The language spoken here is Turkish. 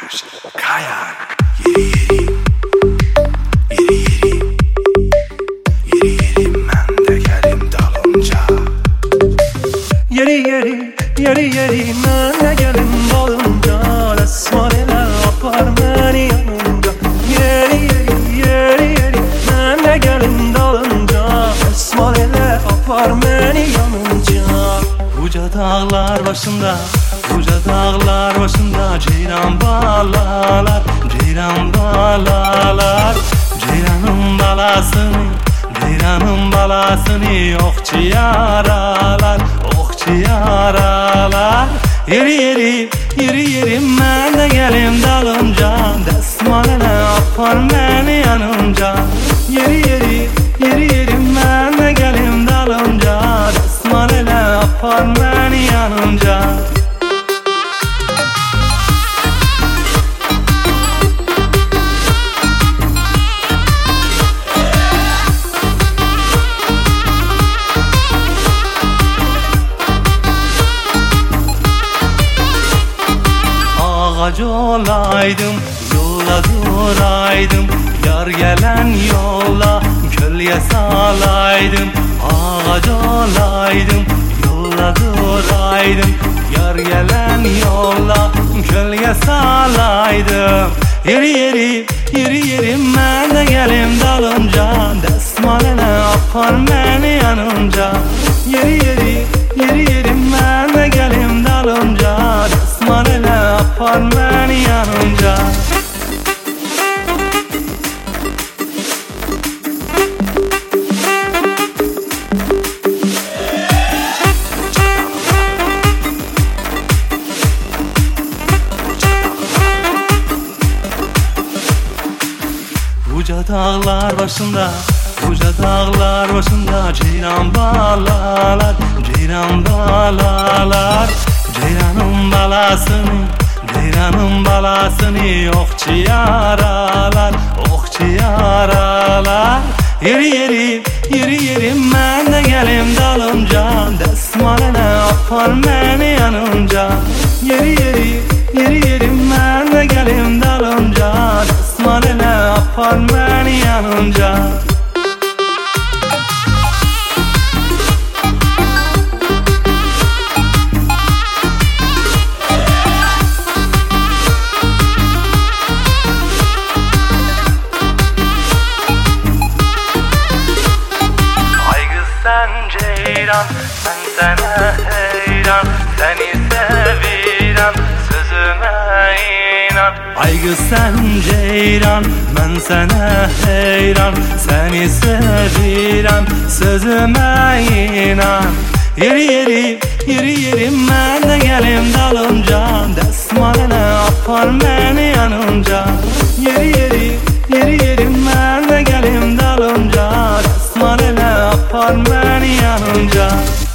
Kayan yeri men de gelim dalınca. Yeri men de gelim dalınca. Esmareler apar beni yanınca. Yeri men de gelim dalınca. Esmareler apar beni yanınca. Uca dağlar başında ceylan bağlalar, ceylanın balasını okçu yaralar. Yeri men de gelim dalınca. Desmalene apar beni yanınca. Yeri men de gelim dalınca. Desmalene apar beni yanınca. Ağaç olaydım, yola duraydım. Yar gelen yola gölge salaydım. Ağaç olaydım, yola duraydım. Yar gelen yola gölge salaydım. Yeri men de gelim dalınca. Desmalene apar beni yanınca. Yeri men de gelim dalınca. Desmalene apar beni yanınca. Uca dağlar başında ceylan bağlalar. Ceylanın balasını okçu yaralar. Yeri men de gelim dalınca. Desmalene apar beni yanınca. Yeri men de gelim dalınca. Desmalene apar beni yanınca. Sen ceyran, ben sana heyran. Seni sevirem, sözüme inan. Ay kız sen ceyran, ben sana heyran. Seni sevirem, sözüme inan. Yeri men de gelim dalınca. Desmalene apar beni yanınca. Yeri men de gelim dalınca. Desmalene apar beni yanınca.